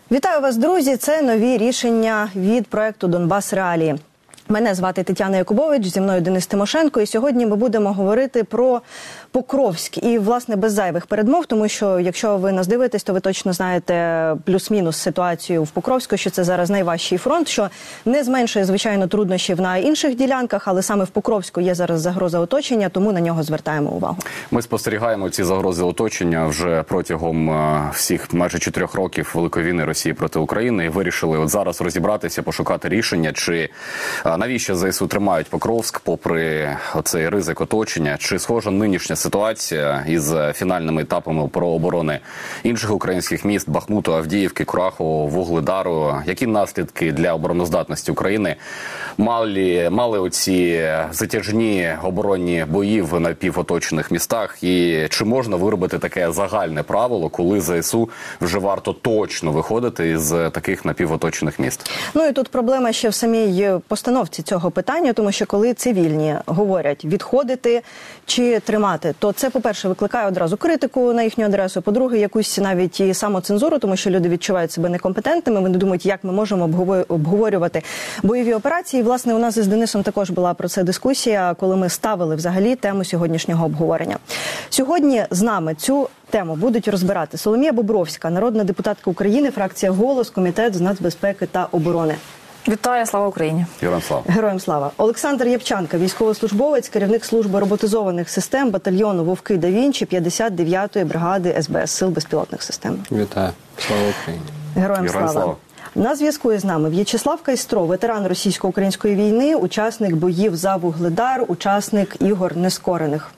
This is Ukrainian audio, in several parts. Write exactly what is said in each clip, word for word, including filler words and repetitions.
Вітаю вас, друзі! Це нові рішення від проекту «Донбас Реалії». Мене звати Тетяна Якубович, зі мною Денис Тимошенко. І сьогодні ми будемо говорити про Покровськ. І, власне, без зайвих передмов, тому що, якщо ви нас дивитесь, то ви точно знаєте плюс-мінус ситуацію в Покровську, що це зараз найважчий фронт, що не зменшує, звичайно, труднощів на інших ділянках, але саме в Покровську є зараз загроза оточення, тому на нього звертаємо увагу. Ми спостерігаємо ці загрози оточення вже протягом всіх майже чотирьох років Великої війни Росії проти України і вирішили от зараз розібратися, пошукати рішення, чи навіщо ЗСУ тримають Покровськ попри оцей ризик оточення, чи схожа нинішня ситуація із фінальними етапами оборони інших українських міст Бахмуту, Авдіївки, Курахового, Вугледару. Які наслідки для обороноздатності України мали, мали оці затяжні оборонні бої в напівоточених містах? І чи можна виробити таке загальне правило, коли ЗСУ вже варто точно виходити із таких напівоточених міст? Ну і тут проблема ще в самій постановці цього питання, тому що коли цивільні говорять відходити чи тримати, то це, по-перше, викликає одразу критику на їхню адресу, по-друге, якусь навіть і самоцензуру, тому що люди відчувають себе некомпетентними, вони думають, як ми можемо обговорювати бойові операції. І, власне, у нас із Денисом також була про це дискусія, коли ми ставили взагалі тему сьогоднішнього обговорення. Сьогодні з нами цю тему будуть розбирати Соломія Бобровська, народна депутатка України, фракція «Голос», Комітет з нацбезпеки та оборони. Вітаю, слава Україні! Героям слава! Героям слава! Олександр Євчанка, військовослужбовець, керівник служби роботизованих систем батальйону «Вовки да Вінчі» п'ятдесят дев'ятої бригади ес бе ес, Сил безпілотних систем. Вітаю! Слава Україні! Героям, Героям слава! слава! На зв'язку із нами В'ячеслав Кайстро, ветеран російсько-української війни, учасник боїв за Вугледар, учасник ігор нескорених.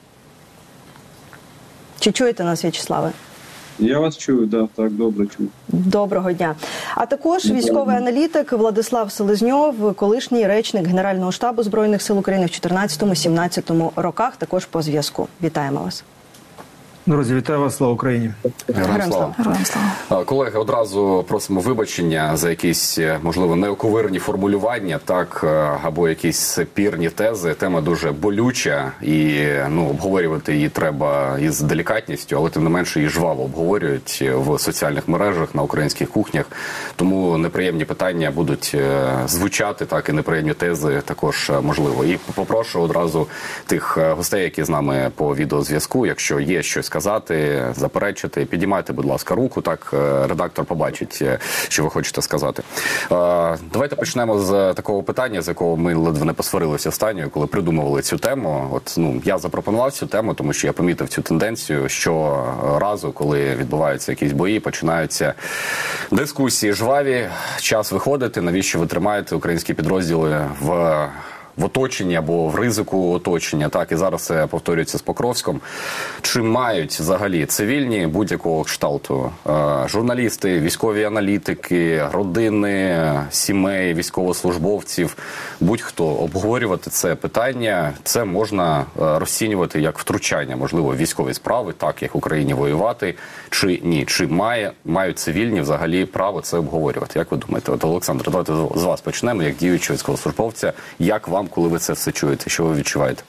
Чи чуєте нас, В'ячеславе? Я вас чую, да, так, добре чую. Доброго дня. А також військовий аналітик Владислав Селезньов, колишній речник Генерального штабу Збройних сил України в чотирнадцятому-сімнадцятому роках, також по зв'язку. Вітаємо вас. Друзі, вітаю вас, слава Україні. Героям слава. Героям слава. Колеги, одразу просимо вибачення за якісь, можливо, неоковирні формулювання, так, або якісь спірні тези. Тема дуже болюча і, ну, обговорювати її треба із делікатністю, але тим не менше її жваво обговорюють в соціальних мережах, на українських кухнях. Тому неприємні питання будуть звучати, так, і неприємні тези також можливо. І попрошу одразу тих гостей, які з нами по відеозв'язку, якщо є щось сказати, заперечити, підіймайте, будь ласка, руку, так редактор побачить, що ви хочете сказати. Давайте почнемо з такого питання, з якого ми ледве не посварилися останньою, коли придумували цю тему. От, ну, я запропонував цю тему, тому що я помітив цю тенденцію, що разу, коли відбуваються якісь бої, починаються дискусії жваві, час виходити, навіщо ви тримаєте українські підрозділи в в оточенні або в ризику оточення. Так, і зараз це повторюється з Покровськом. Чи мають взагалі цивільні будь-якого кшталту е, журналісти, військові аналітики, родини, сімей, військовослужбовців, будь-хто обговорювати це питання? Це можна е, розцінювати як втручання, можливо, в військові справи, так, як Україні воювати, чи ні? Чи має, мають цивільні взагалі право це обговорювати? Як ви думаєте? От, Олександр, давайте з вас почнемо, як діючого військовослужбовця. Як вам, коли ви це все чуєте? Що ви відчуваєте?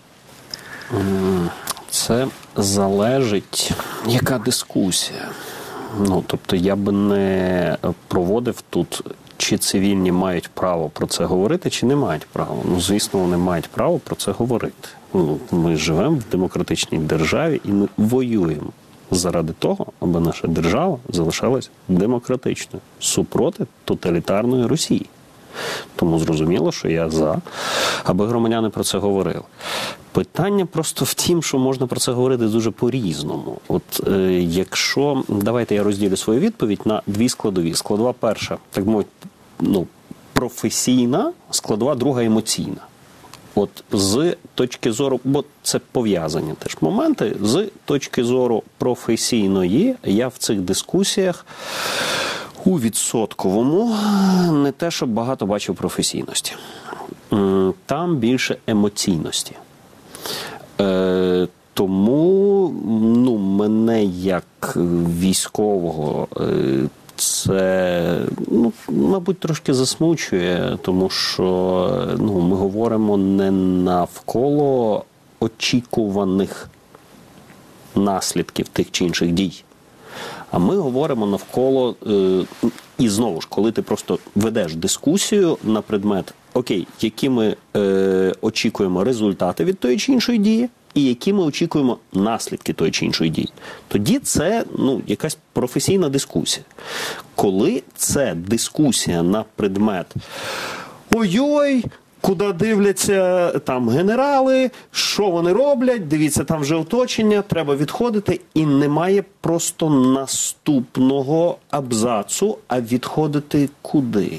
Це залежить, яка дискусія. Ну, тобто я би не проводив тут, чи цивільні мають право про це говорити, чи не мають права. Ну, звісно, вони мають право про це говорити. Ну, ми живемо в демократичній державі і ми воюємо заради того, аби наша держава залишалась демократичною супроти тоталітарної Росії. Тому зрозуміло, що я за, аби громадяни про це говорили. Питання просто в тім, що можна про це говорити дуже по-різному. От е, якщо, давайте я розділю свою відповідь на дві складові. Складова перша, так мовити, ну, професійна, складова друга емоційна. От з точки зору, бо це пов'язані теж моменти, з точки зору професійної я в цих дискусіях у відсотковому не те, щоб багато бачив професійності. Там більше емоційності. Е, тому ну, мене як військового е, це, ну, мабуть, трошки засмучує, тому що ну, ми говоримо не навколо очікуваних наслідків тих чи інших дій, А ми говоримо навколо, е, і знову ж, коли ти просто ведеш дискусію на предмет, окей, які ми е, очікуємо результати від тої чи іншої дії, і які ми очікуємо наслідки тої чи іншої дії. Тоді це, ну, якась професійна дискусія. Коли це дискусія на предмет ой-ой, куди дивляться там генерали, що вони роблять, дивіться, там вже оточення, треба відходити, і немає просто наступного абзацу, а відходити куди?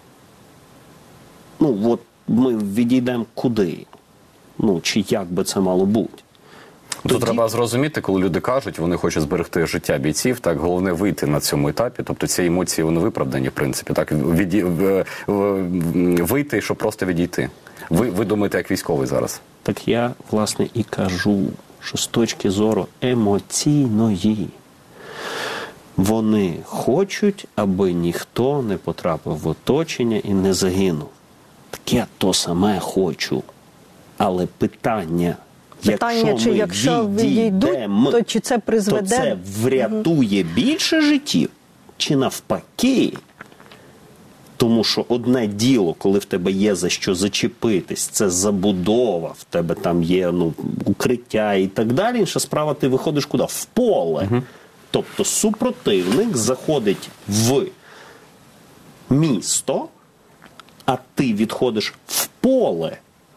Ну, от ми відійдемо куди? Ну, чи як би це мало бути? Тут Тоді... треба зрозуміти, коли люди кажуть, вони хочуть зберегти життя бійців, так, головне вийти на цьому етапі, тобто ці емоції, вони виправдані, в принципі, так, віді... вийти, щоб просто відійти. Ви, ви думаєте, як військовий зараз? Так я, власне, і кажу, що з точки зору емоційної, вони хочуть, аби ніхто не потрапив в оточення і не загинув. Так я то саме хочу. Але питання, Питання, якщо чи ми якщо відійдуть, то чи це призведе? то це врятує угу. більше життів, чи навпаки? Тому що одне діло, коли в тебе є за що зачепитись, це забудова, в тебе там є, ну, укриття і так далі. Інша справа, ти виходиш куди? В поле. Угу. Тобто супротивник заходить в місто, а ти відходиш в поле.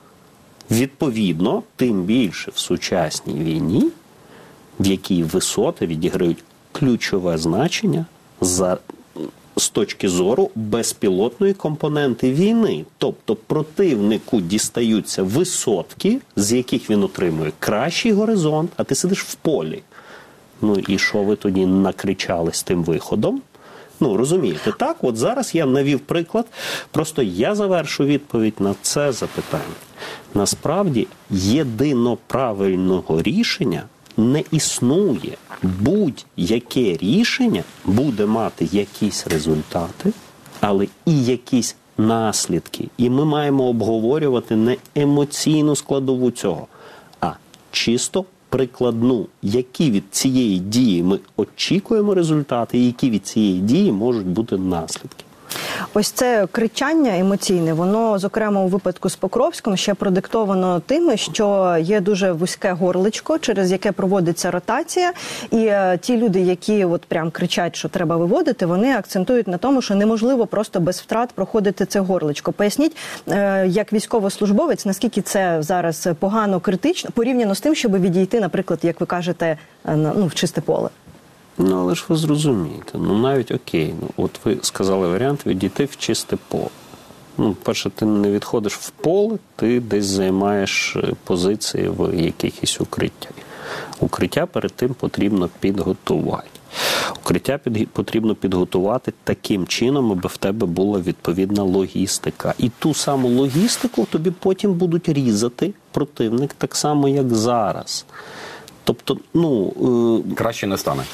Відповідно, тим більше в сучасній війні, в якій висоти відіграють ключове значення за, з точки зору безпілотної компоненти війни. Тобто противнику дістаються висотки, з яких він отримує кращий горизонт, а ти сидиш в полі. Ну і що ви тоді накричали з тим виходом? Ну, розумієте, так? От зараз я навів приклад, просто я завершу відповідь на це запитання. Насправді, єдино правильного рішення не існує. Будь-яке рішення буде мати якісь результати, але і якісь наслідки. І ми маємо обговорювати не емоційну складову цього, а чисто прикладну, які від цієї дії ми очікуємо результати, і які від цієї дії можуть бути наслідки. Ось це кричання емоційне, воно, зокрема, у випадку з Покровськом ще продиктовано тим, що є дуже вузьке горличко, через яке проводиться ротація, і е, ті люди, які от прям кричать, що треба виводити, вони акцентують на тому, що неможливо просто без втрат проходити це горличко. Поясніть, е, як військовослужбовець, наскільки це зараз погано, критично, порівняно з тим, щоб відійти, наприклад, як ви кажете, е, ну, в чисте поле. Ну, але ж ви зрозумієте, ну навіть окей, ну от ви сказали варіант відійти в чисте поле. Ну, перше, ти не відходиш в поле, ти десь займаєш позиції в якихось укриттях. Укриття перед тим потрібно підготувати. Укриття під, потрібно підготувати таким чином, аби в тебе була відповідна логістика. І ту саму логістику тобі потім будуть різати противник так само, як зараз. Тобто, ну... Е... Краще не стане.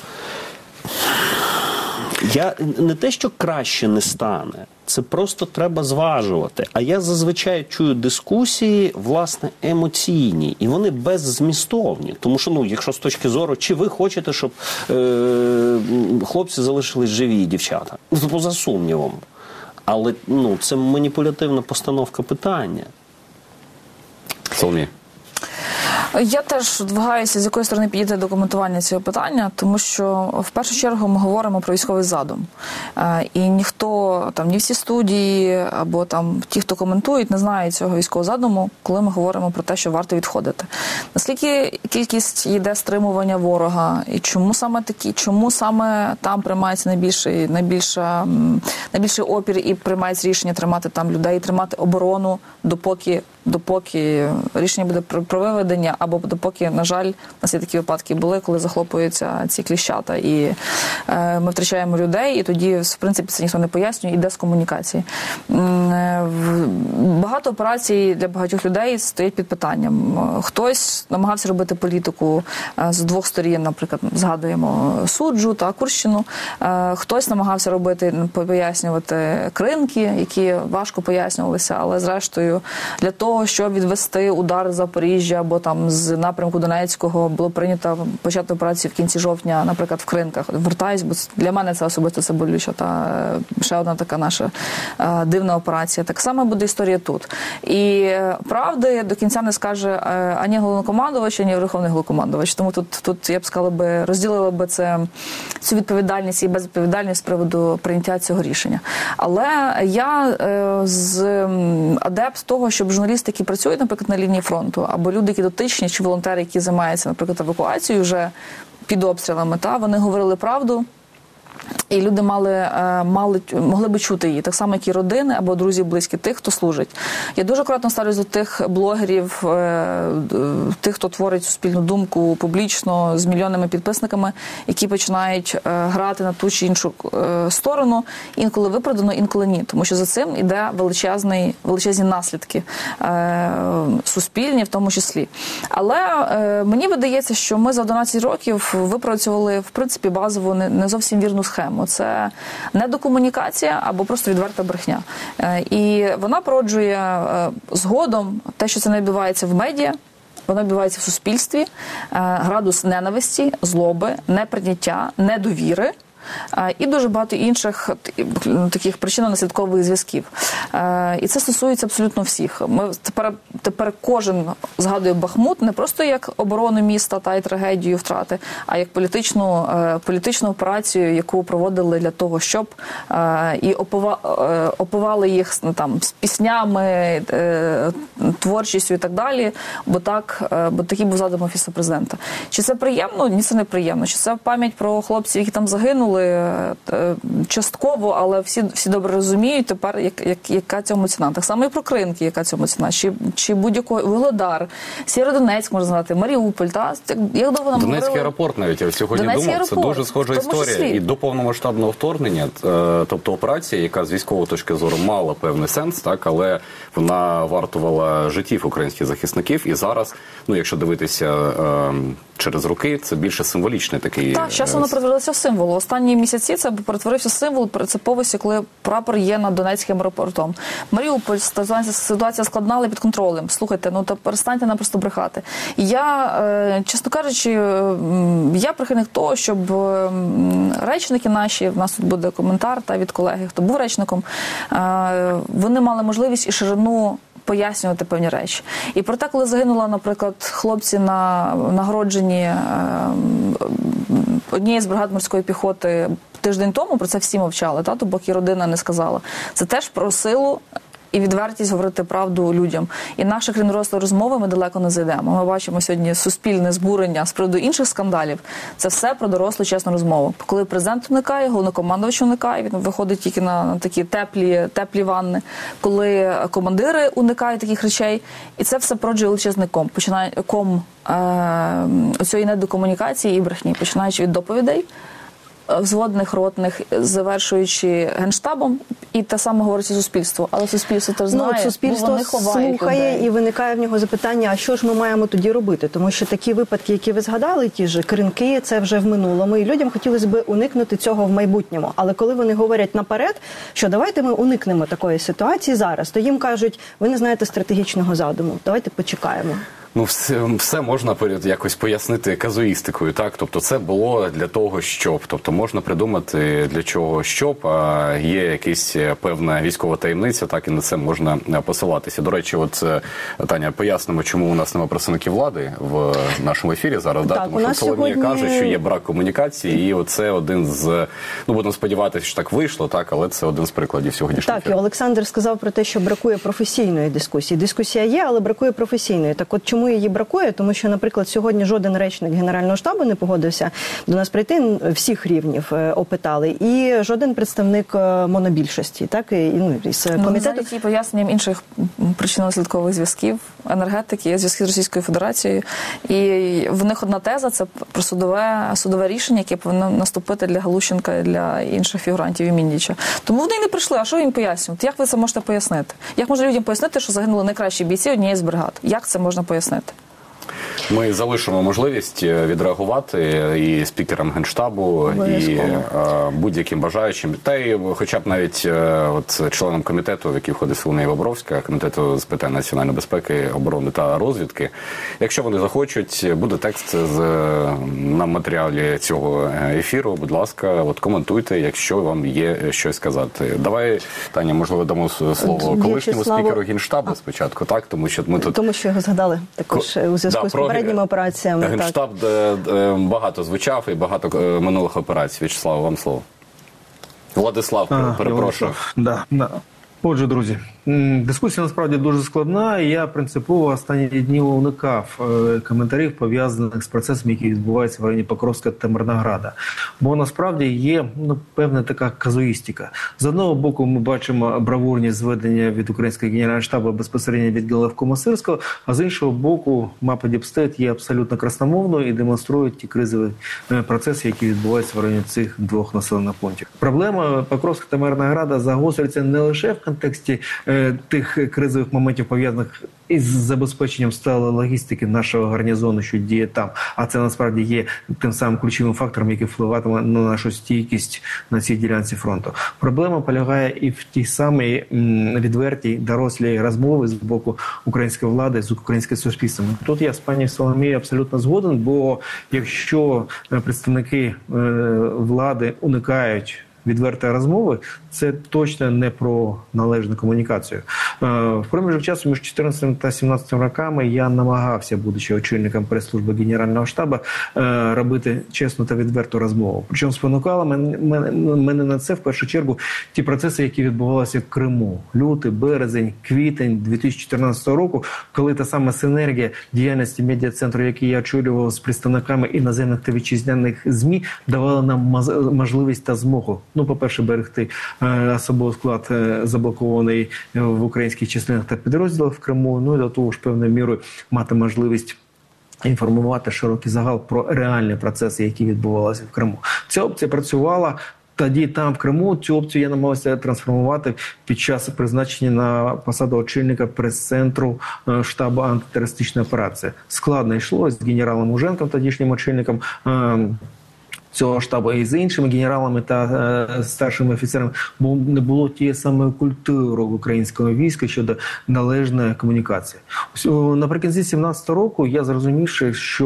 Я не те, що краще не стане, це просто треба зважувати. А я зазвичай чую дискусії, власне, емоційні, і вони беззмістовні. Тому що, ну, якщо з точки зору, чи ви хочете, щоб е- хлопці залишились живі, і дівчата? Поза сумнівом. Але, ну, це маніпулятивна постановка питання. Соломія. Я теж вагаюся, з якої сторони підійти до коментування цього питання, тому що в першу чергу ми говоримо про військовий задум. І ніхто, там, ні всі студії, або там ті, хто коментують, не знають цього військового задуму, коли ми говоримо про те, що варто відходити. Наскільки кількість йде стримування ворога, і чому саме такі, чому саме там приймається найбільший, найбільша, найбільший опір і приймається рішення тримати там людей, тримати оборону, допоки допоки рішення буде про виведення, або допоки, на жаль, у нас є такі випадки були, коли захлопуються ці кліщата, і е, ми втрачаємо людей, і тоді, в принципі, це ніхто не пояснює, іде з комунікації. Е, багато операцій для багатьох людей стоять під питанням. Хтось намагався робити політику е, з двох сторін, наприклад, згадуємо Суджу та Курщину. Е, хтось намагався робити, пояснювати кринки, які важко пояснювалися, але зрештою для того, того, щоб відвести удар з Запоріжжя або там з напрямку Донецького, було прийнято почати операцію в кінці жовтня, наприклад, в Кринках. Вертаюсь, бо для мене це особисто це болюча та ще одна така наша е, дивна операція. Так само буде історія тут. І правди до кінця не скаже ані головнокомандувач, ані верховний головнокомандувач. Тому тут, тут я б сказала би, розділила би це, цю відповідальність і безвідповідальність з приводу прийняття цього рішення. Але я е, з адепт того, щоб журналісти, які працюють, наприклад, на лінії фронту, або люди, які дотичні, чи волонтери, які займаються, наприклад, евакуацією вже під обстрілами, та, вони говорили правду. І люди мали, мали, могли би чути її, так само, як і родини або друзі близькі тих, хто служить. Я дуже акуратно ставлюсь до тих блогерів, тих, хто творить суспільну думку публічно, з мільйонними підписниками, які починають грати на ту чи іншу сторону, інколи виправдано, інколи ні. Тому що за цим йде величезний, величезні наслідки, суспільні в тому числі. Але мені видається, що ми за одинадцять років випрацювали, в принципі, базову, не зовсім вірну схему. Це недокомунікація або просто відверта брехня. І вона породжує згодом те, що це не відбувається в медіа, воно відбувається в суспільстві, градус ненависті, злоби, неприйняття, недовіри. І дуже багато інших таких причинно-наслідкових зв'язків. І це стосується абсолютно всіх. Ми тепер, тепер кожен згадує Бахмут не просто як оборону міста та й трагедію втрати, а як політичну, політичну операцію, яку проводили для того, щоб і опивали їх там, з піснями, творчістю і так далі, бо, так, бо такий був задум Офісу Президента. Чи це приємно? Ні, це не приємно. Чи це пам'ять про хлопців, які там загинули? Частково, але всі, всі добре розуміють тепер, як, як, яка цьому ціна. Так само і про Кринки, яка цьому ціна. Чи, чи будь-якого Вугледар, Сєвєродонецьк, можна знати, Маріуполь. Та? Як довго нам Донецький говорили? аеропорт навіть, я сьогодні Донецький думав, аеропорт, це дуже схожа історія. числі. І до повномасштабного вторгнення, тобто операція, яка з військової точки зору мала певний сенс, так, але вона вартувала життів українських захисників. І зараз, ну, якщо дивитися е, через роки, це більше символічний такий... Так, зараз воно перетворилося в символ. Останні місяці це перетворився в символ принциповості, коли прапор є над Донецьким аеропортом. Маріуполь, ситуація складна, але під контролем. Слухайте, ну та перестаньте нам просто брехати. І я, е, чесно кажучи, я прихильник того, щоб речники наші, в нас тут буде коментар та від колеги, хто був речником, е, вони мали можливість і ширину пояснювати певні речі. І проте, коли загинула, наприклад, хлопці на нагородженні е, однієї з бригад морської піхоти тиждень тому, про це всі мовчали, та, то поки родина не сказала. Це теж про силу і відвертість говорити правду людям. І наші крім дорослої розмови ми далеко не зайдемо. Ми бачимо сьогодні суспільне збурення з приводу інших скандалів. Це все про дорослу чесну розмову. Коли президент уникає, головнокомандувач уникає, він виходить тільки на, на такі теплі, теплі ванни. Коли командири уникають таких речей, і це все породжує величезний ком. Починає ком е, оцієї недокомунікації і брехні, починаючи від доповідей, взводних, ротних, завершуючи Генштабом, і те саме говорить суспільство. Але суспільство теж знає, ну, суспільство бо вони ховають слухає людей. І виникає в нього запитання, а що ж ми маємо тоді робити? Тому що такі випадки, які ви згадали, ті ж Кринки, це вже в минулому, і людям хотілося б уникнути цього в майбутньому. Але коли вони говорять наперед, що давайте ми уникнемо такої ситуації зараз, то їм кажуть, ви не знаєте стратегічного задуму, давайте почекаємо. Ну, все, все можна якось пояснити казуїстикою, так? Тобто це було для того, щоб. Тобто можна придумати для чого щоб, а є якась певна військова таємниця, так, і на це можна посилатися. До речі, от, Таня, пояснимо, чому у нас немає представників влади в нашому ефірі зараз, так, да? Тому що Соломія сьогодні... каже, що є брак комунікації, і оце один з, ну, будемо сподіватися, що так вийшло, так, але це один з прикладів сьогоднішнього. Так, і Олександр сказав про те, що бракує професійної дискусії. Дискусія є, але бракує професійної. Так от чому її бракує? Тому що, наприклад, сьогодні жоден речник Генерального штабу не погодився до нас прийти, всіх рівнів опитали, і жоден представник монобільшості, так, і, ну, із комітету. Ну, і поясненням інших причинно-наслідкових зв'язків, енергетики, зв'язки з Російською Федерацією, і в них одна теза – це про судове, судове рішення, яке повинно наступити для Галущенка і для інших фігурантів і Міндіча. Тому вони й не прийшли. А що їм пояснювати? Як ви це можете пояснити? Як можна людям пояснити, що загинули найкращі бійці однієї з бригад? Як це можна пояснити? Ми залишимо можливість відреагувати і спікерам Генштабу, і е, будь-яким бажаючим, та й хоча б навіть е, от, членам комітету, в який входить Соломія Бобровська, комітету з питань національної безпеки, оборони та розвідки. Якщо вони захочуть, буде текст з, на матеріалі цього ефіру. Будь ласка, от коментуйте, якщо вам є щось сказати. Давай, Таня, можливо, дамо слово колишньому спікеру Генштабу спочатку, так? Тому що ми тут... Тому що його згадали також у зв'язку да, з попередніми операціями. Генштаб так. багато звучав і багато минулих операцій. В'ячеслав, вам слово. Владислав, а, перепрошую. Да, да. Отже, друзі, дискусія насправді дуже складна, і я принципово останні дні уникав коментарів, пов'язаних з процесом, який відбувається в районі Покровська та Мирнограда. Бо насправді є ну, певна така казуїстика. З одного боку ми бачимо бравурні зведення від Українського Генерального штабу безпосередньо від Головкома Сирського, а з іншого боку мапа Діпстейт є абсолютно красномовною і демонструє ті кризові процеси, які відбуваються в районі цих двох населених пунктів. Проблема Покровська та Мирнограда загострюється не лише в контексті е, тих кризових моментів, пов'язаних із забезпеченням сталої логістики нашого гарнізону, що діє там, а це насправді є тим самим ключовим фактором, який впливатиме на нашу стійкість на цій ділянці фронту. Проблема полягає і в тій самій м, відвертій дорослій розмови з боку української влади, з українським суспільством. Тут я з пані Соломією абсолютно згоден, бо якщо представники е, влади уникають відвертої розмови, це точно не про належну комунікацію. В проміжок часу між чотирнадцятим та сімнадцятим роками я намагався, будучи очільником прес-служби Генерального штабу, робити чесну та відверту розмову. Причому спонукало мене, мене на це в першу чергу ті процеси, які відбувалися в Криму. Лютий, березень, квітень дві тисячі чотирнадцятого року, коли та сама синергія діяльності медіа-центру, який я очолював з представниками іноземних та вітчизняних ЗМІ, давала нам можливість та змогу. Ну, по-перше, берегти особовий склад заблокований в українських частинах та підрозділах в Криму, ну і до того ж певною мірою мати можливість інформувати широкий загал про реальні процеси, які відбувалися в Криму. Ця опція працювала. Тоді там, в Криму, цю опцію я намагався трансформувати під час призначення на посаду очільника прес-центру штабу антитерористичної операції. Складно йшло з генералом Уженком, тодішнім очільником цього штабу, і з іншими генералами та е, старшими офіцерами, бо не було тієї самої культури в українському війську щодо належної комунікації. Ось, о, наприкінці сімнадцятого року я зрозумівши, що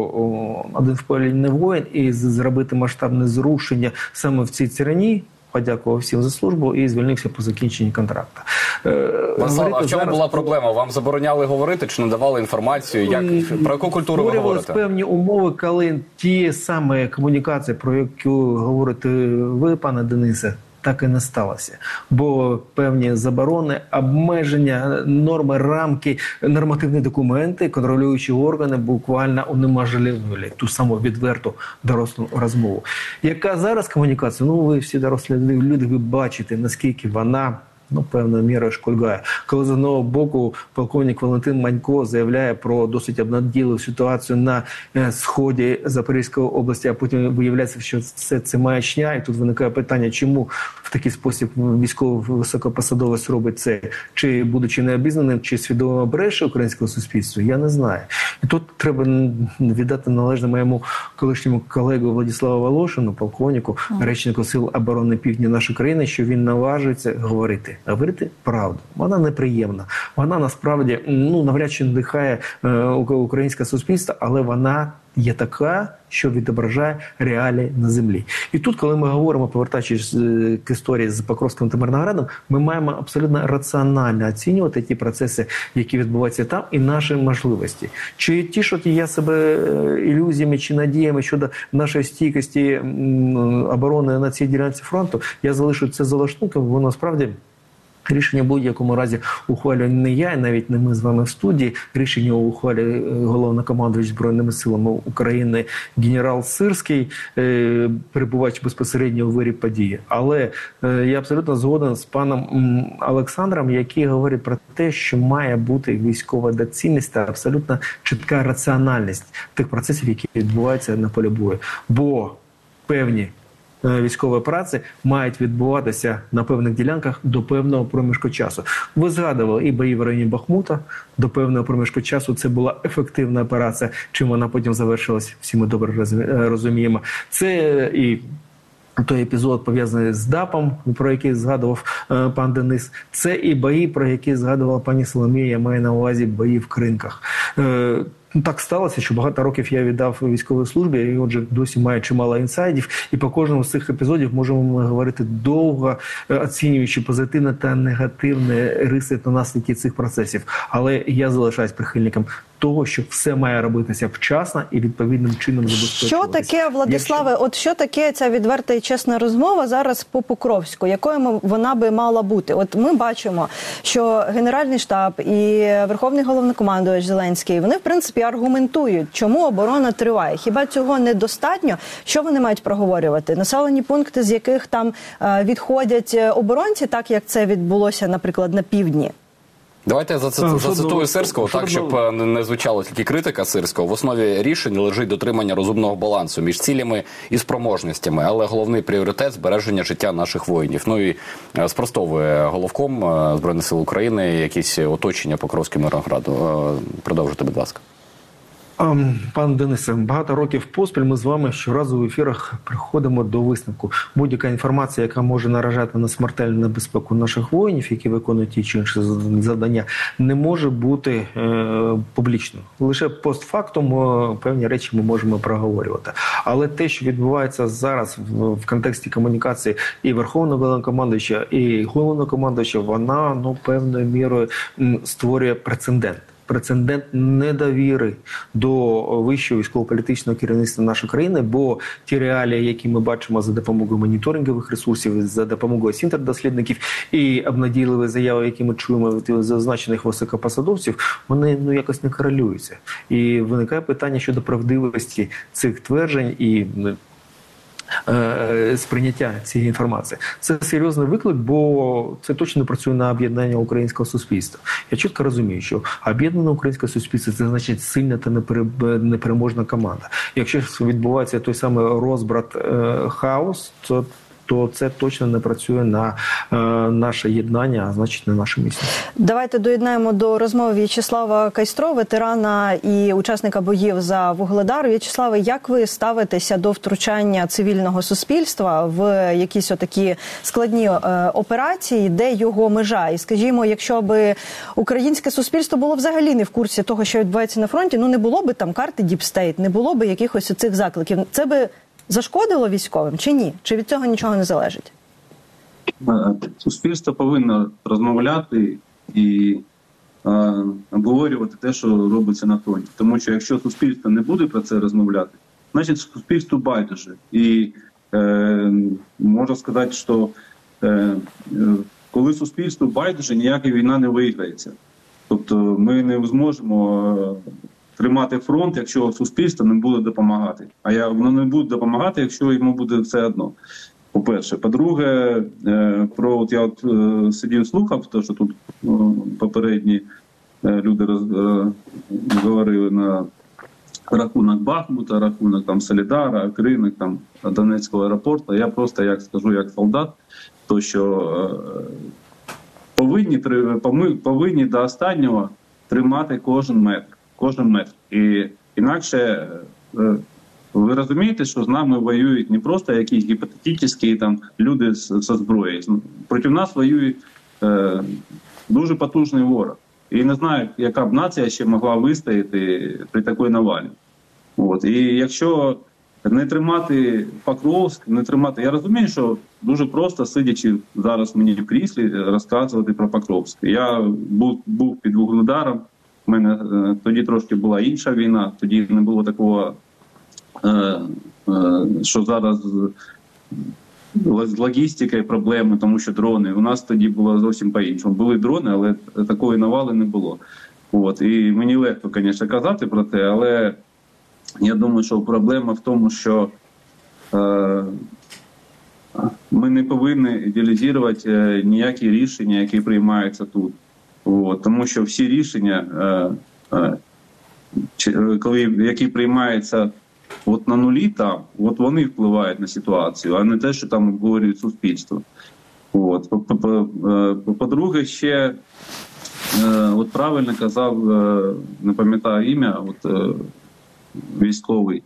о, один в полі не воїн, і зробити масштабне зрушення саме в цій царині, подякував всім за службу і звільнився по закінченні контракту. Владислав, а в чому зараз... була проблема? Вам забороняли говорити чи не давали інформацію? Як, про яку культуру ви говорите? Певні умови, коли ті самі комунікації, про яку говорите ви, пане Денисе, так і не сталося. Бо певні заборони, обмеження, норми, рамки, нормативні документи, контролюючі органи буквально унеможливлювали ту саму відверту дорослу розмову. Яка зараз комунікація? Ну, ви всі дорослі люди, ви бачите, наскільки вона, ну, певною мірою шкульгає. Коли з одного боку полковник Валентин Манько заявляє про досить обнадійливу ситуацію на сході Запорізької області, а потім виявляється, що все це маячня, і тут виникає питання, чому в такий спосіб військовий високопосадовець робить це, чи будучи необізнаним, чи свідомо бреше українського суспільства, я не знаю. І тут треба віддати належне моєму колишньому колегу Владиславу Волошину, полковнику, речнику Сил оборони Півдня нашої країни, що він наважується говорити. Говорити правду. Вона неприємна. Вона насправді, ну, навряд чи надихає е, українське суспільство, але вона є така, що відображає реалії на землі. І тут, коли ми говоримо, повертаючись к історії з Покровським та Мирноградом, ми маємо абсолютно раціонально оцінювати ті процеси, які відбуваються там, і наші можливості. Чи тішить я себе ілюзіями чи надіями щодо нашої стійкості оборони на цій ділянці фронту, я залишу це за лаштунком, бо насправді рішення в будь-якому разі ухвалює не я, навіть не ми з вами в студії. Рішення ухвалює головнокомандувач Збройними силами України генерал Сирський, е, перебуваючи безпосередньо у вирі події. Але е, я абсолютно згоден з паном Олександром, який говорить про те, що має бути військова доцільність та абсолютно чітка раціональність тих процесів, які відбуваються на полі бою. Бо певні військової праці мають відбуватися на певних ділянках до певного проміжку часу. Ви згадували і бої в районі Бахмута, до певного проміжку часу це була ефективна операція, чим вона потім завершилась, всі ми добре розуміємо. Це і той епізод, пов'язаний з ДАПом, про який згадував е, пан Денис, це і бої, про які згадувала пані Соломія, я маю на увазі бої в Кринках. Е, Так сталося, що багато років я віддав військовій службі, і отже досі маю чимало інсайдів, і по кожному з цих епізодів можемо ми говорити довго, оцінюючи позитивне та негативне риси та наслідки цих процесів. Але я залишаюсь прихильником того, що все має робитися вчасно і відповідним чином забезпечуватися. Що таке, Владиславе, Якщо... от що таке ця відверта і чесна розмова зараз по Покровську? Якою вона би мала бути? От ми бачимо, що Генеральний штаб і Верховний головнокомандувач Зеленський, вони, в принципі, аргументують, чому оборона триває. Хіба цього недостатньо? Що вони мають проговорювати? Населені пункти, з яких там е, відходять оборонці, так як це відбулося, наприклад, на півдні? Давайте я зацитую, зацитую Сирського, так, щоб не звучало тільки критика Сирського. В основі рішень лежить дотримання розумного балансу між цілями і спроможностями, але головний пріоритет – збереження життя наших воїнів. Ну і спростовує головком Збройних сил України якісь оточення Покровського Мирнограду. Продовжуйте, будь ласка. Пан Денисе, багато років поспіль ми з вами щоразу в ефірах приходимо до висновку. Будь-яка інформація, яка може наражати на смертельну небезпеку наших воїнів, які виконують ті чи інші завдання, не може бути е, публічною. Лише постфактум е, певні речі ми можемо проговорювати. Але те, що відбувається зараз в, в контексті комунікації і Верховного Головнокомандувача, і Головнокомандувача, вона, ну, певною мірою створює прецедент. Прецедент недовіри до вищого військово-політичного керівництва нашої країни, бо ті реалії, які ми бачимо за допомогою моніторингових ресурсів, за допомогою сінтердослідників і обнадійливі заяви, які ми чуємо від зазначених високопосадовців, вони, ну, якось не корелюються. І виникає питання щодо правдивості цих тверджень і сприйняття цієї інформації. Це серйозний виклик, бо це точно не працює на об'єднання українського суспільства. Я чітко розумію, що об'єднане українське суспільство – це значить сильна та непереможна команда. Якщо відбувається той самий розбрат, хаос, то то це точно не працює на е, наше єднання, а значить на нашу місію. Давайте доєднаємо до розмови В'ячеслава Кайстро, ветерана і учасника боїв за Вугледар. В'ячеславе, як ви ставитеся до втручання цивільного суспільства в якісь отакі складні е, операції, де його межа? І, скажімо, якщо б українське суспільство було взагалі не в курсі того, що відбувається на фронті, ну не було б там карти Deep State, не було б якихось оцих закликів. Це би зашкодило військовим чи ні? Чи від цього нічого не залежить? Суспільство повинно розмовляти і е, обговорювати те, що робиться на фронті. Тому що якщо суспільство не буде про це розмовляти, значить суспільство байдуже. І е, можна сказати, що е, коли суспільство байдуже, ніяка війна не виграється. Тобто ми не зможемо е, тримати фронт, якщо суспільство не буде допомагати. А я, воно не буде допомагати, якщо йому буде все одно. По-перше. По-друге, про от я от сидів, слухав, то, що тут попередні люди роз, говорили на рахунок Бахмута, рахунок там Солідара, Кринок, там Донецького аеропорту. Я просто як скажу, як солдат, то що повинні, повинні до останнього тримати кожен метр. Кожен метр. І інакше ви розумієте, що з нами воюють не просто якісь гіпотетичні там люди з, зі зброєю. Проти нас воює е, дуже потужний ворог. І не знаю, яка б нація ще могла вистояти при такій навалі. От. І якщо не тримати Покровськ, не тримати... Я розумію, що дуже просто, сидячи зараз мені в кріслі, розказувати про Покровськ. Я був, був під Вугледаром. У мене е, тоді трошки була інша війна, тоді не було такого, е, е, що зараз з логістикою проблеми, тому що дрони. У нас тоді було зовсім по-іншому. Були дрони, але такої навали не було. От. І мені легко, звісно, казати про це, але я думаю, що проблема в тому, що е, ми не повинні ідеалізувати ніякі рішення, які приймаються тут. О, тому що всі рішення, е, е, коли, які приймаються от на нулі там, от вони впливають на ситуацію, а не те, що там обговорюють суспільство. От. По-друге, ще от правильно казав, не пам'ятаю ім'я, от військовий,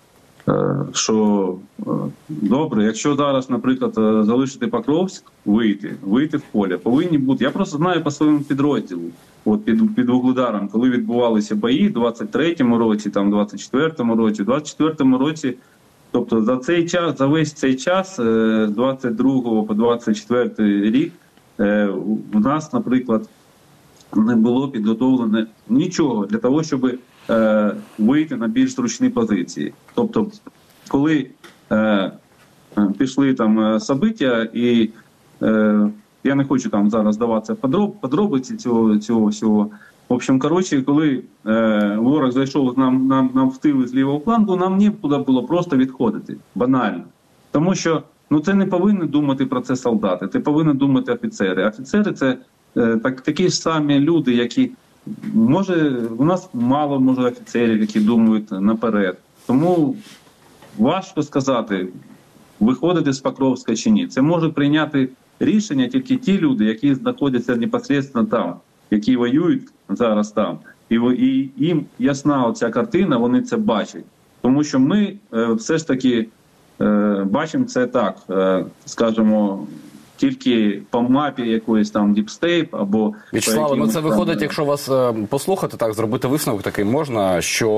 що добре, якщо зараз, наприклад, залишити Покровськ, вийти, вийти в поле, повинні бути, я просто знаю по своєму підрозділу, от під, під Вугледаром, коли відбувалися бої в двадцять третьому році, там, двадцять четвертому році, в двадцять четвертому році, тобто за цей час, за весь цей час, з двадцять другого по двадцять четвертий рік, у нас, наприклад, не було підготовлено нічого для того, щоб е, вийти на більш зручні позиції. Тобто, коли е, пішли там собиття, і е, я не хочу там зараз даватися подроб, подробиці цього, цього всього. В общем, коротше, коли е, ворог зайшов нам, нам, нам в тил з лівого флангу, нам нікуди було просто відходити. Банально. Тому що ну, це не повинні думати про це солдати, це повинні думати офіцери. Офіцери – це Так, такі ж самі люди, які, може, у нас мало може офіцерів, які думають наперед. Тому важко сказати, виходити з Покровська чи ні. Це може прийняти рішення тільки ті люди, які знаходяться непосередньо там, які воюють зараз там. І, і їм ясна оця картина, вони це бачать. Тому що ми е, все ж таки е, бачимо це так, е, скажімо, тільки по мапі якоїсь там діпстейп або... Вячеславе, ну це виходить, там... якщо вас е, послухати, так, зробити висновок такий можна, що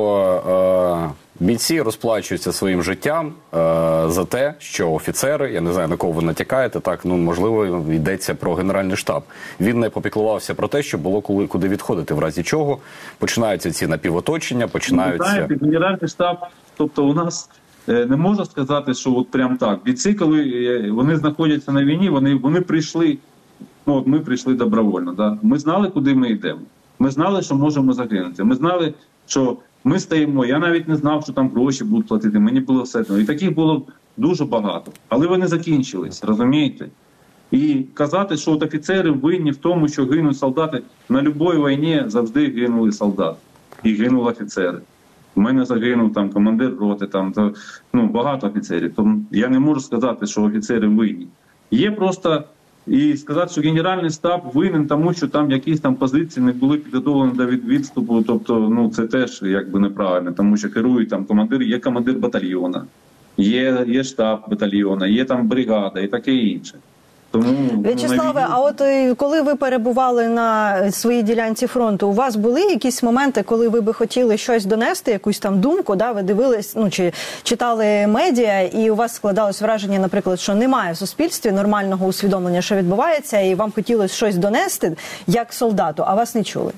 е, бійці розплачуються своїм життям е, за те, що офіцери, я не знаю, на кого ви натякаєте, так, ну, можливо, йдеться про Генеральний штаб. Він не попіклувався про те, що було коли, куди відходити, в разі чого починаються ці напівоточення, починаються... Ну, знаєте, Генеральний штаб, тобто у нас... Не можу сказати, що от прям так. Бійці, коли вони знаходяться на війні, вони, вони прийшли, ну от ми прийшли добровольно. Да? Ми знали, куди ми йдемо. Ми знали, що можемо загинути. Ми знали, що ми стоїмо. Я навіть не знав, що там гроші будуть платити. Мені було все одно. І таких було дуже багато. Але вони закінчились, розумієте? І казати, що от офіцери винні в тому, що гинуть солдати, на будь-якій війні завжди гинули солдати. І гинули офіцери. У мене загинув там командир роти, там то, ну, багато офіцерів. Тому я не можу сказати, що офіцери винні. Є просто і сказати, що Генеральний штаб винен тому, що там якісь там позиції не були підготовлені до відступу. Тобто, ну це теж якби неправильно, тому що керують там командир, є командир батальйона, є, є штаб батальйона, є там бригада і таке інше. Тому, В'ячеславе, а от коли ви перебували на своїй ділянці фронту, у вас були якісь моменти, коли ви би хотіли щось донести, якусь там думку, да, ви дивились, ну, чи читали медіа, і у вас складалось враження, наприклад, що немає в суспільстві нормального усвідомлення, що відбувається, і вам хотілося щось донести, як солдату, а вас не чули?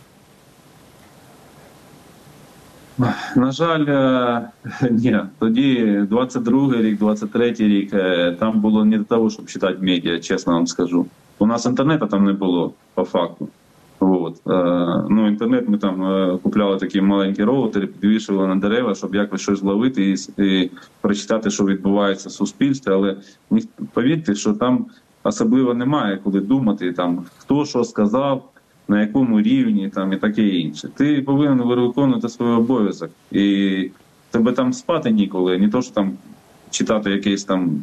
На жаль, ні. Тоді двадцять другий рік, двадцять третій рік, там було не до того, щоб читати медіа, чесно вам скажу. У нас інтернету там не було, по факту. От. Ну, інтернет ми там купляли такі маленькі роутери, підвішували на дерева, щоб якось щось зловити і, і прочитати, що відбувається в суспільстві. Але повірте, що там особливо немає, коли думати, там, хто що сказав, на якому рівні там і таке інше. Ти повинен виконувати свій обов'язок. І тебе там спати ніколи, не то, що там читати якийсь там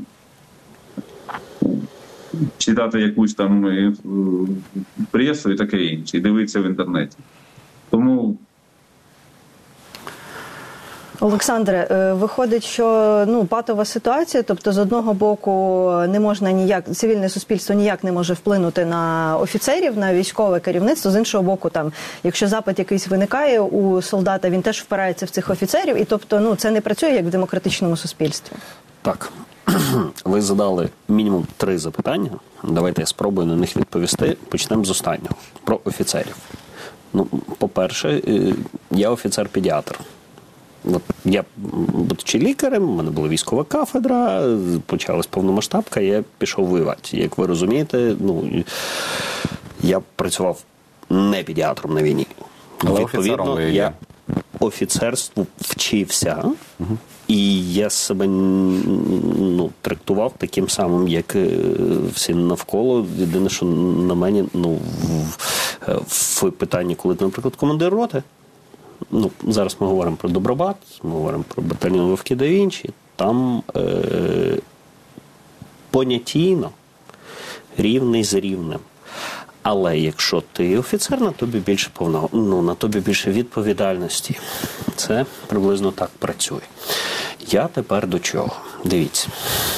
читати якусь там пресу і таке інше, і дивитися в інтернеті. Тому Олександре, виходить, що ну патова ситуація, тобто з одного боку не можна ніяк, цивільне суспільство ніяк не може вплинути на офіцерів, на військове керівництво, з іншого боку, там, якщо запит якийсь виникає у солдата, він теж впирається в цих офіцерів, і тобто ну це не працює як в демократичному суспільстві. Так. Ви задали мінімум три запитання. Давайте я спробую на них відповісти. Почнемо з останнього. Про офіцерів. Ну, по-перше, я офіцер-педіатр. От я, будучи лікарем, у мене була військова кафедра, почалась повномасштабка, я пішов воювати. Як ви розумієте, ну, я працював не педіатром на війні. Але відповідно, я офіцерству вчився, угу. І я себе ну, трактував таким самим, як всі навколо. Єдине, що на мені, ну, в, в питанні, коли, наприклад, командир роти, ну, зараз ми говоримо про Добробат, ми говоримо про батальйон Вовки да Вінчі, там е, понятійно рівний з рівнем. Але якщо ти офіцер, на тобі більше повного, ну, на тобі більше відповідальності. Це приблизно так працює. Я тепер до чого? Дивіться.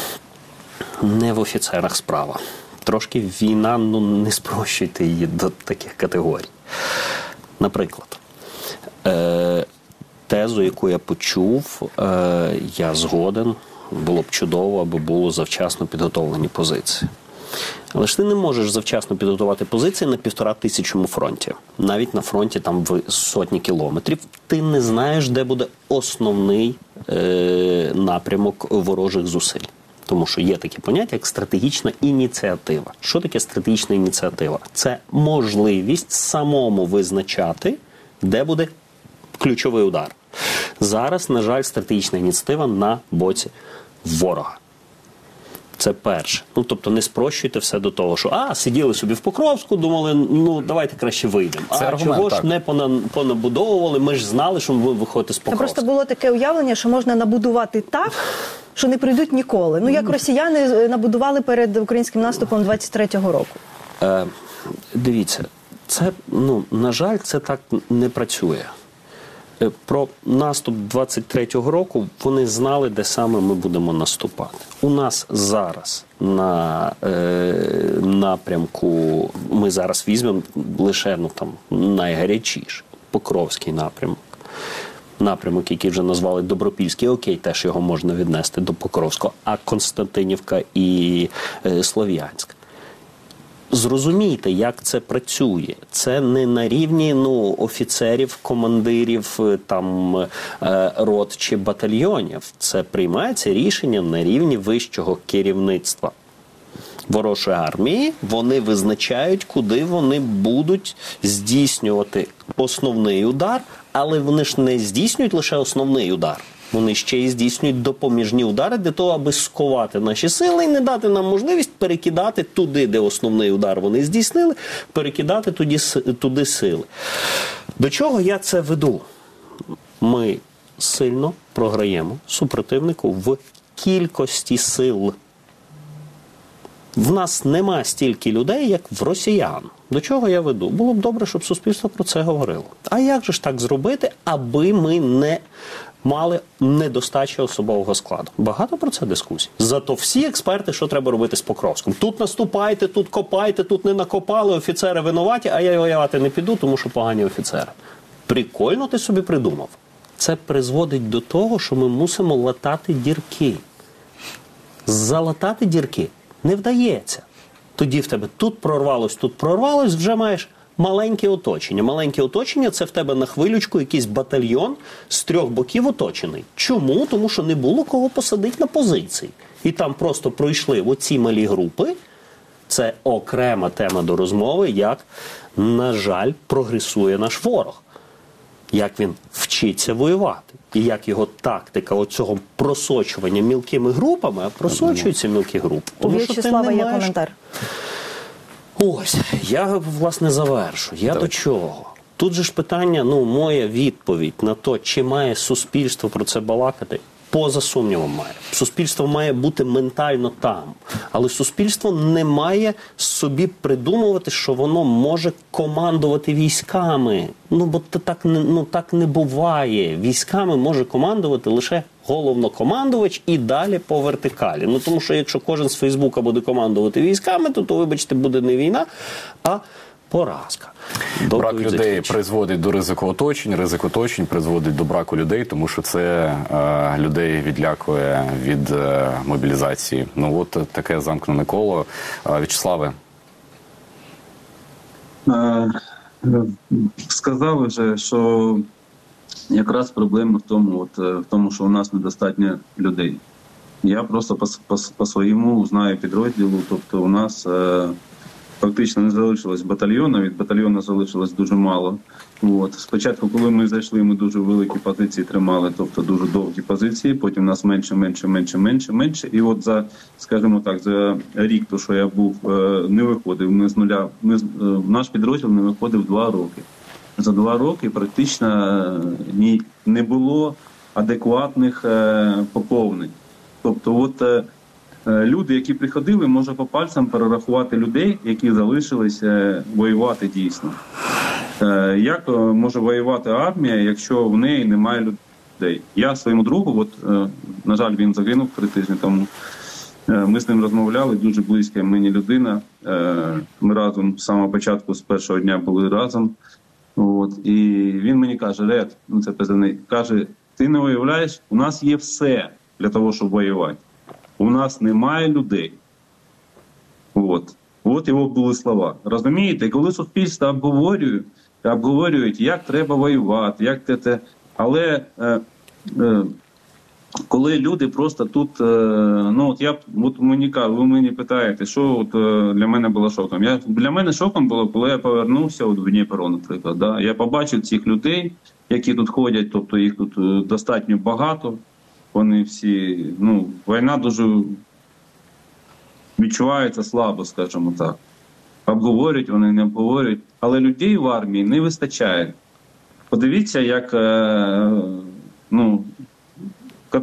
Не в офіцерах справа. Трошки війна, ну, не спрощуйте її до таких категорій. Наприклад, е, тезу, яку я почув, е, я згоден, було б чудово, аби було завчасно підготовлені позиції. Але ж ти не можеш завчасно підготувати позиції на півтора тисячому фронті. Навіть на фронті там в сотні кілометрів. Ти не знаєш, де буде основний е, напрямок ворожих зусиль. Тому що є таке поняття, як стратегічна ініціатива. Що таке стратегічна ініціатива? Це можливість самому визначати, де буде ключовий удар. Зараз, на жаль, стратегічна ініціатива на боці ворога. Це перше. Ну, тобто не спрощуйте все до того, що а, сиділи собі в Покровську, думали, ну, давайте краще вийдемо. Це а аргумент, чого так. ж не пона, понабудовували, ми ж знали, що ми будемо виходити з Та Покровська. просто було таке уявлення, що можна набудувати так, що не прийдуть ніколи. Ну, як росіяни набудували перед українським наступом двадцять третього року. Е, дивіться, це, ну, на жаль, це так не працює. Е, Про наступ двадцять третього року вони знали, де саме ми будемо наступати. У нас зараз на е, напрямку, ми зараз візьмемо лише, ну, там, найгарячіше, Покровський напрямок. Напрямок, який вже назвали Добропільський, окей, теж його можна віднести до Покровського, а Константинівка і е, Слов'янськ. Зрозумійте, як це працює. Це не на рівні, ну, офіцерів, командирів там е, рот чи батальйонів. Це приймається рішення на рівні вищого керівництва ворожої армії. Вони визначають, куди вони будуть здійснювати основний удар, але вони ж не здійснюють лише основний удар. Вони ще й здійснюють допоміжні удари для того, аби сковати наші сили і не дати нам можливість перекидати туди, де основний удар вони здійснили, перекидати туди, туди сили. До чого я це веду? Ми сильно програємо супротивнику в кількості сил. В нас нема стільки людей, як в росіян. До чого я веду? Було б добре, щоб суспільство про це говорило. А як же ж так зробити, аби ми не мали недостачу особового складу? Багато про це дискусій. Зато всі експерти, що треба робити з Покровськом. Тут наступайте, тут копайте, тут не накопали, офіцери винуваті, а я воювати не піду, тому що погані офіцери. Прикольно ти собі придумав. Це призводить до того, що ми мусимо латати дірки. Залатати дірки не вдається. Тоді в тебе тут прорвалось, тут прорвалось, вже маєш маленьке оточення. Маленьке оточення – це в тебе на хвилючку якийсь батальйон з трьох боків оточений. Чому? Тому що не було кого посадити на позиції. І там просто пройшли оці малі групи. Це окрема тема до розмови, як, на жаль, прогресує наш ворог. Як він вчиться воювати. І як його тактика оцього просочування мілкими групами, а просочуються мілкі групи. У В'ячеслава є коментар. Ось, я, власне, завершу. Я Так. до чого? Тут же ж питання, ну, моя відповідь на то, чи має суспільство про це балакати, поза сумнівом має. Суспільство має бути ментально там. Але суспільство не має собі придумувати, що воно може командувати військами. Ну, бо так не, ну, так не буває. Військами може командувати лише головнокомандувач і далі по вертикалі. Ну, тому що якщо кожен з Фейсбука буде командувати військами, то, то вибачте, буде не війна, а поразка. Брак Доповідь людей закінчена. призводить до ризику оточень, ризик оточень призводить до браку людей, тому що це е, людей відлякує від е, мобілізації. Ну от таке замкнене коло. Е, В'ячеславе. Е, Сказали вже, що якраз проблема в тому, от, е, в тому, що у нас недостатньо людей. Я просто по, по, по своєму знаю підрозділу, тобто у нас е, фактично не залишилось батальйону, від батальйону залишилось дуже мало. От. Спочатку, коли ми зайшли, ми дуже великі позиції тримали, тобто дуже довгі позиції, потім нас менше, менше, менше, менше, менше. І от за, скажімо так, за рік, то, що я був, не виходив, ми з нуля, ми, наш підрозділ не виходив два роки. за два роки практично ні, не було адекватних е, поповнень. Тобто от е, люди, які приходили, може по пальцям перерахувати людей, які залишились е, воювати дійсно. Е, як може воювати армія, якщо в неї немає людей? Я своєму другу, от, е, на жаль, він загинув три тижні тому, е, ми з ним розмовляли, дуже близька мені людина. Е, ми разом з самого початку, з першого дня були разом. От, і він мені каже: Ред, ну це позивний, каже: ти не уявляєш, у нас є все для того, щоб воювати. У нас немає людей. От. От його були слова. Розумієте? І коли суспільство обговорює, обговорюють, як треба воювати, як те, те. Але е, е, коли люди просто тут, е, ну от я, от мені кажуть, ви мені питаєте, що от е, для мене було шоком. Я, для мене шоком було, коли я повернувся от в Дніпро, наприклад. Да? Я побачив цих людей, які тут ходять, тобто їх тут достатньо багато. Вони всі, ну, війна дуже відчувається слабо, скажімо так. Обговорюють, вони не обговорюють. Але людей в армії не вистачає. Подивіться, як, ну, як,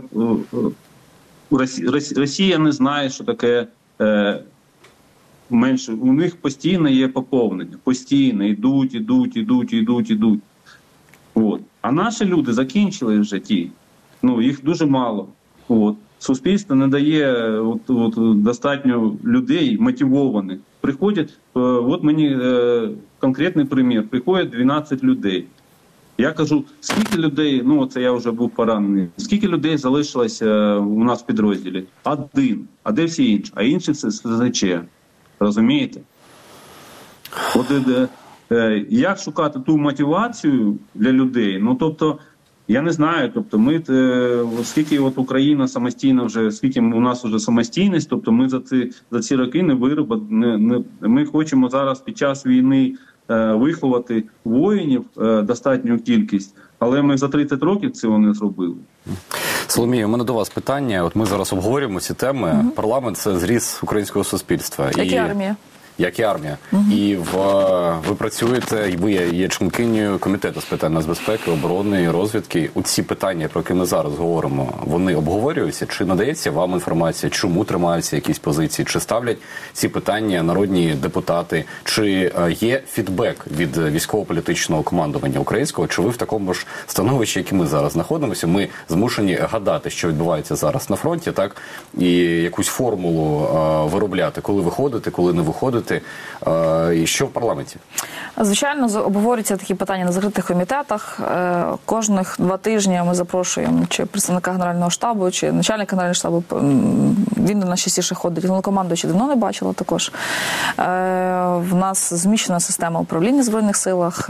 Росія не знає, що таке менше. У них постійно є поповнення. Постійно йдуть, йдуть, йдуть, йдуть, йдуть. От. А наші люди закінчили вже ті. Ну, їх дуже мало. От. Суспільство не дає от, от, достатньо людей мотивованих. Приходять, е, от мені е, конкретний примір, приходять дванадцять людей. Я кажу, скільки людей, ну це я вже був поранений, скільки людей залишилося у нас в підрозділі? Один. А де всі інші? А інші це ес зет че. Розумієте? От е, е, як шукати ту мотивацію для людей? Ну, тобто, я не знаю, тобто ми, скільки от Україна самостійно вже, скільки у нас вже самостійність, тобто ми за ці, за ці роки не виробили, не, не, ми хочемо зараз під час війни е, виховати воїнів е, достатню кількість, але ми за тридцять років цього не зробили. Соломія, у мене до вас питання. От ми зараз обговорюємо ці теми. Mm-hmm. Парламент – це зріз українського суспільства. Як і армія. Як і армія. Mm-hmm. І в, ви працюєте, ви є членкинею Комітету з питань нацбезпеки, оборони і розвідки. У ці питання, про які ми зараз говоримо, вони обговорюються? Чи надається вам інформація, чому тримаються якісь позиції? Чи ставлять ці питання народні депутати? Чи є фідбек від військово-політичного командування українського? Чи ви в такому ж становищі, як і ми зараз знаходимося? Ми змушені гадати, що відбувається зараз на фронті, так? І якусь формулу а, виробляти, коли виходити, коли не виходити. І що в парламенті? Звичайно, обговорюються такі питання на закритих комітетах. Кожних два тижні ми запрошуємо чи представника Генерального штабу, чи начальника Генерального штабу. Він до нас частіше ходить. Головнокомандуючий давно не бачила також. В нас зміщена система управління в Збройних силах.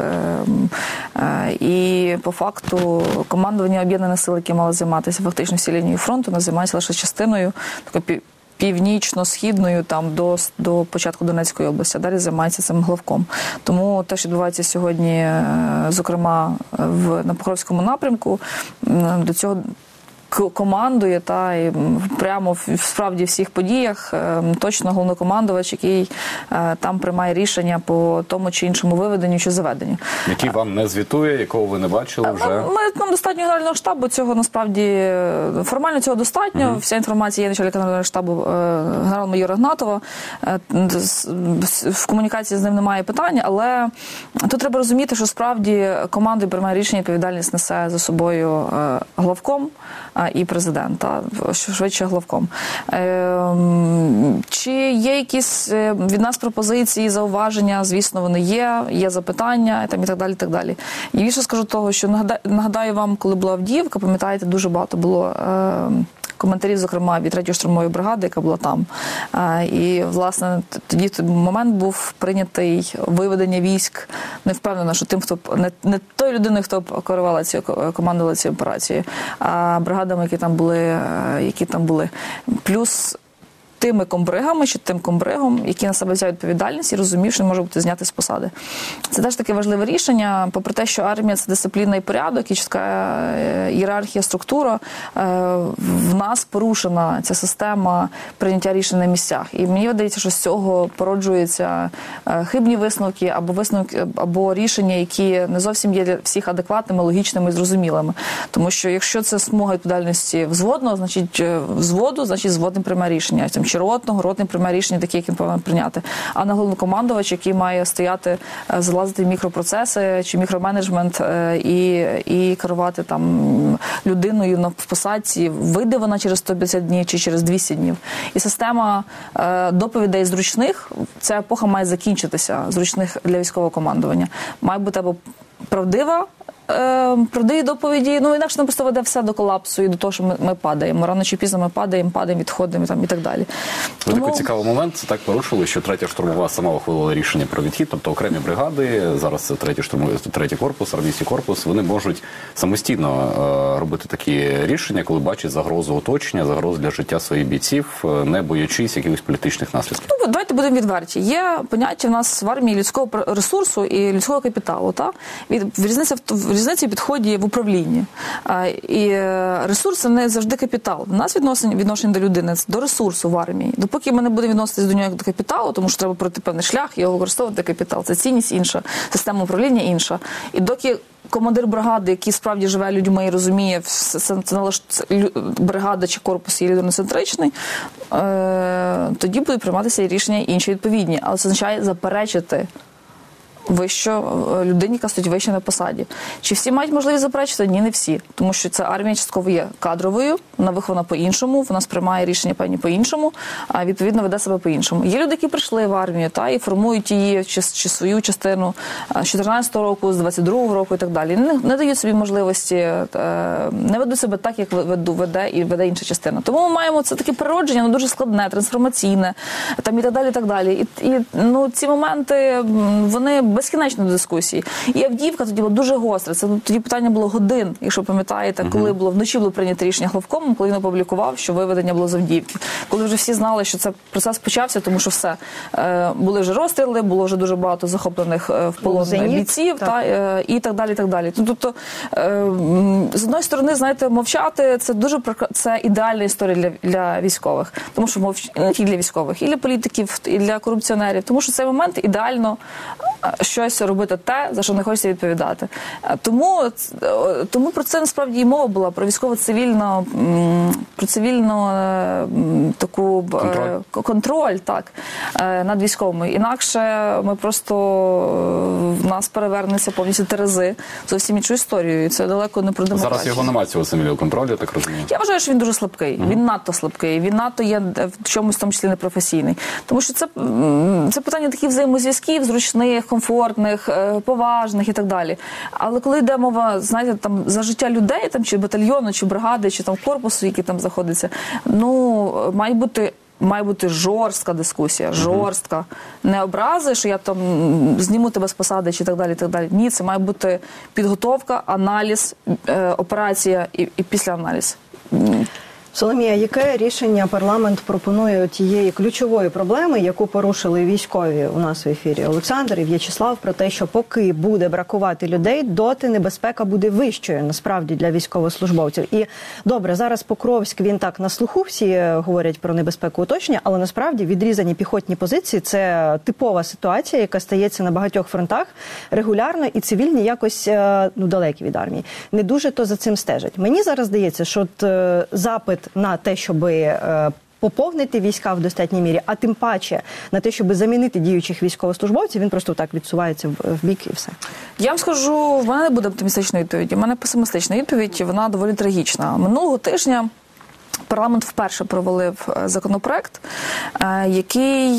І по факту командування Об'єднаних сил, які мали займатися фактично всі лінії фронту, нас займається лише частиною такою північно-східною там до, до початку Донецької області, а далі займається цим главком. Тому те, що відбувається сьогодні, зокрема, в, на Покровському напрямку, до цього командує, та і прямо в справді всіх подіях точно головнокомандувач, який там приймає рішення по тому чи іншому виведенню чи заведенню. Який вам не звітує, якого ви не бачили вже? Ми, нам достатньо Генерального штабу, цього насправді формально цього достатньо. Угу. Вся інформація є начальника Генерального штабу генерал-майора Гнатова. В комунікації з ним немає питань, але тут треба розуміти, що справді команда приймає рішення, відповідальність несе за собою главком і президента, швидше главком. Чи є якісь від нас пропозиції, зауваження? Звісно, вони є, є запитання там, і так далі, і так далі. І більше скажу того, що нагадаю вам, коли була Авдіївка, пам'ятаєте, дуже багато було коментарів, зокрема, від третьої штурмової бригади, яка була там. І, власне, тоді той момент був прийнятий виведення військ. Не впевнена, що тим, хто не, не той людиною, хто керувала ці, командувала цією операцією, а бригадами, які там були, які там були. Плюс тими комбригами чи тим комбригом, які на себе взяв відповідальність і розумів, що не може бути знятий з посади. Це теж таке важливе рішення, попри те, що армія – це дисципліна і порядок, і чітка ієрархія, структура, в нас порушена ця система прийняття рішень на місцях. І мені видається, що з цього породжуються хибні висновки або висновки, або рішення, які не зовсім є для всіх адекватними, логічними і зрозумілими. Тому що якщо це смуга відповідальності взводного, значить взводу, значить взводний приймає рішення. Чи ротного, ротний приймає рішення такі, які він повинен прийняти. А на головнокомандувач, який має стояти, залазити в мікропроцеси чи мікроменеджмент і, і керувати там людиною на посадці, вийде вона через сто п'ятдесят днів чи через двісті днів. І система доповідей зручних, ця епоха має закінчитися, зручних для військового командування. Має бути або правдива, правдиві доповіді, ну інакше нам просто веде все до колапсу і до того, що ми, ми падаємо. Рано чи пізно ми падаємо, падаємо, відходимо там, і так далі. Ви Тому... такий цікавий момент, це так порушили, що третя штурмова сама ухвалила рішення про відхід, тобто окремі бригади, зараз це третій штурмовий, третій корпус, армійський корпус, вони можуть самостійно е, робити такі рішення, коли бачать загрозу оточення, загрозу для життя своїх бійців, не боячись якихось політичних наслідків. Ну, давайте будемо відверті. Є поняття в нас в армії людського ресурсу і людського капіталу. Та? Від, різниця в різниці підході в управлінні. І ресурс – це не завжди капітал. У нас відношення, відношення до людини – до ресурсу в армії. Допоки ми не будемо відноситися до нього як до капіталу, тому що треба пройти певний шлях, його використовувати капітал. Це цінність інша, система управління інша. І доки командир бригади, який справді живе людьми і розуміє, це, це, це бригада чи корпус є людиноцентричний, е, тоді будуть прийматися рішення інші відповідні. Але це означає заперечити вище людині, яка стоїть вище на посаді. Чи всі мають можливість заперечити? Ні, не всі. Тому що ця армія частково є кадровою, вона вихована по-іншому, вона сприймає рішення певні по-іншому, а відповідно веде себе по-іншому. Є люди, які прийшли в армію та, і формують її чи, чи свою частину з чотирнадцятого року, з двадцять другого року і так далі. Не, не дають собі можливості, не ведуть себе так, як веду, веде і веде інша частина. Тому ми маємо це таке природження, воно дуже складне, трансформаційне, там і так далі, і так далі. І, і ну, ці моменти, вони безкінечно до дискусії. І Авдіївка тоді була дуже гостра. Це тоді питання було годин, якщо пам'ятаєте, uh-huh. коли було вночі було прийнято рішення главкомом, коли він опублікував, що виведення було з Авдіївки. Коли вже всі знали, що це процес почався, тому що все. Е, були вже розстріли, було вже дуже багато захоплених е, в полон бійців, та, е, і так далі, і так далі. Тобто, е, з одної сторони, знаєте, мовчати, це дуже це ідеальна історія для, для військових. Тому що мовч... не тільки для військових, і для політиків, і для корупціонерів. Тому що цей момент ідеально щось робити те, за що не хочеться відповідати. Тому, тому про це насправді і мова була, про військово-цивільно, про цивільну таку контроль, контроль так, над військовими. Інакше ми просто, в нас перевернеться повністю терези зовсім іншою історією. Це далеко не про демократію. Зараз його немає, цього цивільного контролю, я так розумію. Я вважаю, що він дуже слабкий. Mm-hmm. Він надто слабкий. Він надто є в чомусь, в тому числі, непрофесійний. Тому що це, це питання таких взаємозв'язків, зручних, комфортних, поважних і так далі. Але коли йде мова, знаєте, там за життя людей, там чи батальйону, чи бригади, чи там корпусу, який там знаходиться, ну, має бути має бути жорстка дискусія, жорстка. Не образи, що я там зніму тебе з посади, чи так далі, так далі. Ні, це має бути підготовка, аналіз, е, операція і, і післяаналіз. Соломія, яке рішення парламент пропонує тієї ключової проблеми, яку порушили військові у нас в ефірі Олександр і В'ячеслав, про те, що поки буде бракувати людей, доти небезпека буде вищою, насправді, для військовослужбовців. І, добре, зараз Покровськ, він так на слуху, всі говорять про небезпеку оточення, але насправді відрізані піхотні позиції – це типова ситуація, яка стається на багатьох фронтах регулярно, і цивільні якось, ну, далекі від армії, не дуже то за цим стежать. Мені зараз здається, що от, запит на те, щоб е, поповнити війська в достатній мірі, а тим паче на те, щоб замінити діючих військовослужбовців, він просто так відсувається в, в бік і все. Я вам скажу, в мене не буде оптимістичної відповіді, в мене песимістична відповідь, вона доволі трагічна. Минулого тижня парламент вперше провалив законопроект, який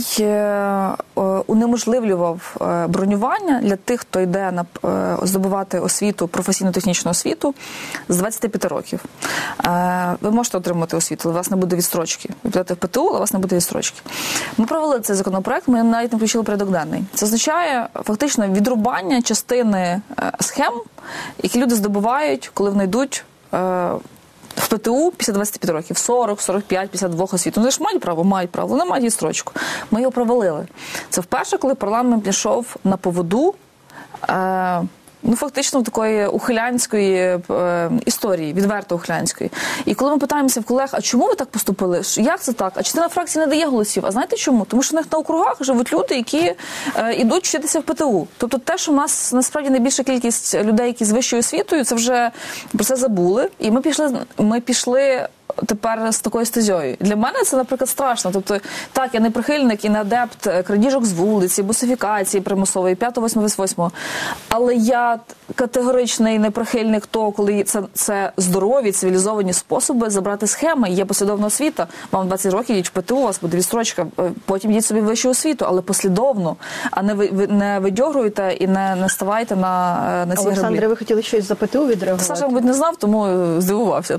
унеможливлював бронювання для тих, хто йде на здобувати освіту, професійно-технічну освіту з двадцяти п'яти років. Ви можете отримати освіту, але у вас не буде відстрочки. Ви підете в ПТУ, але у вас не буде відстрочки. Ми провели цей законопроект, ми навіть не включили порядок денний. Це означає фактично відрубання частини схем, які люди здобувають, коли вони йдуть в ПТУ після двадцяти п'яти років, сорок, сорок п'ять, після двох освіт. Вони ж мають право, мають право, вони мають відстрочку. Ми його провалили. Це вперше, коли парламент пішов на поводу е, ну, фактично такої ухилянської е, історії, відверто ухилянської. І коли ми питаємося в колег, а чому ви так поступили? Як це так? А частина фракції не дає голосів. А знаєте чому? Тому що в них на округах живуть люди, які е, ідуть вчитися в ПТУ. Тобто те, що в нас насправді найбільша кількість людей, які з вищою освітою, це вже про це забули. І ми пішли, ми пішли тепер з такою стезією. Для мене це, наприклад, страшно. Тобто, так, я не прихильник і не адепт крадіжок з вулиці, бусифікації примусової, п'ятого, восьмого, восьмого. Але я категоричний неприхильник того, коли це, це здорові, цивілізовані способи забрати схеми. Є послідовна освіта. Вам двадцять років, йдіть в ПТУ, у вас буде відстрочка, потім йдіть собі в вищу освіту, але послідовно, а не ви не видьогруйте і не, не ставайте на, на ці граблі. Олександре, ви хотіли щось за ПТУ відреагувати? Саша, мабуть, не знав, тому здивувався.